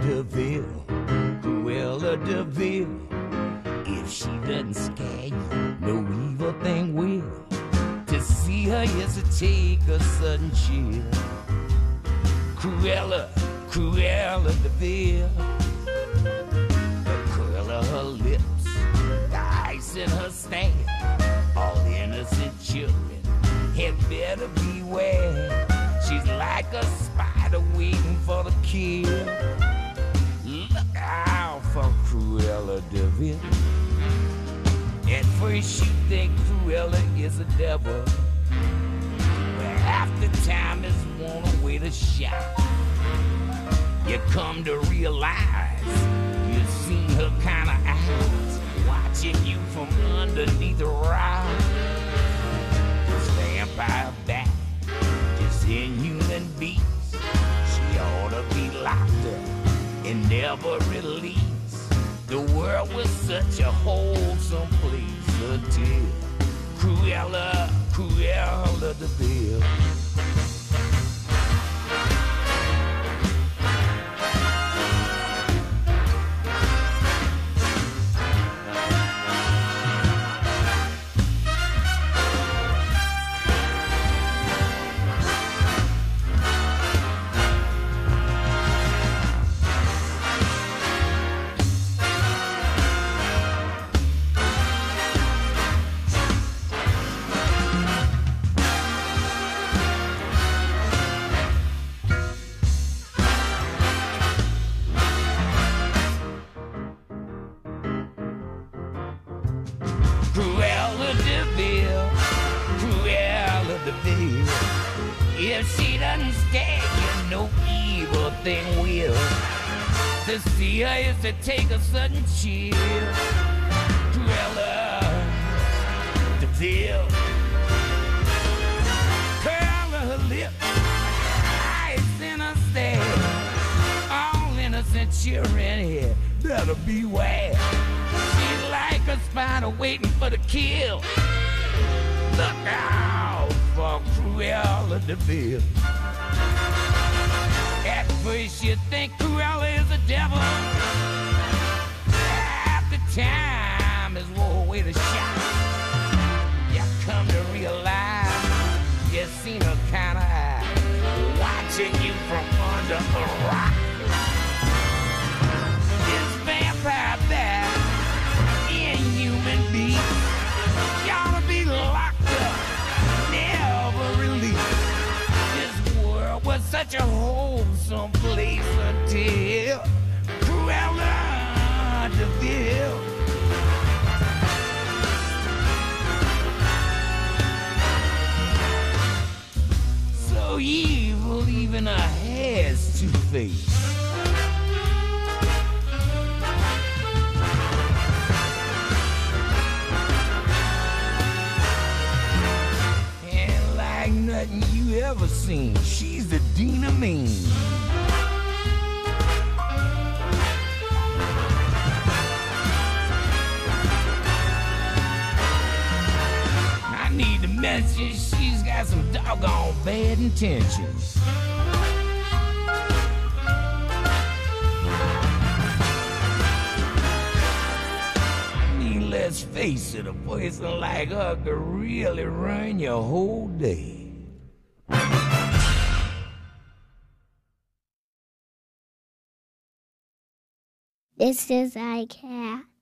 DeVille, Cruella DeVille. If she doesn't scare you, no evil thing will. To see her is to take a sudden chill. Cruella, Cruella DeVille. The curl of her lips, the ice in her stare. All innocent children had better beware. She's like a spider waiting for the kill. Look out for Cruella DeVille. At first you think Cruella is a devil, but after time is one way to shout. You come to realize you've seen her kind of eyes watching you from underneath the rock. This vampire bat, this inhuman beast, she ought to be locked up and never released. The world was such a wholesome place until Cruella, Cruella DeVille. Cruella DeVille, Cruella DeVille. If she doesn't scare you, no evil thing will. To see her is to take a sudden chill. Cruella DeVille. Curl her lip, eyes in her stare. All innocent children here better beware. She's like a spider waiting for the kill. Look out for Cruella DeVille. At first you think Cruella is a devil. After time is one way to shout. You come to realize you've seen her kind of eye watching you from under a rock. This vampire bat, inhuman beast, you ought to be locked up, never released. This world was such a wholesome place until Cruella DeVille. So evil, even her hair's two-faced. Nothing you ever seen. She's the Dean of Mean. I need to mention she's got some doggone bad intentions. I mean, let's face it, a person like her could really ruin your whole day. This is iCat.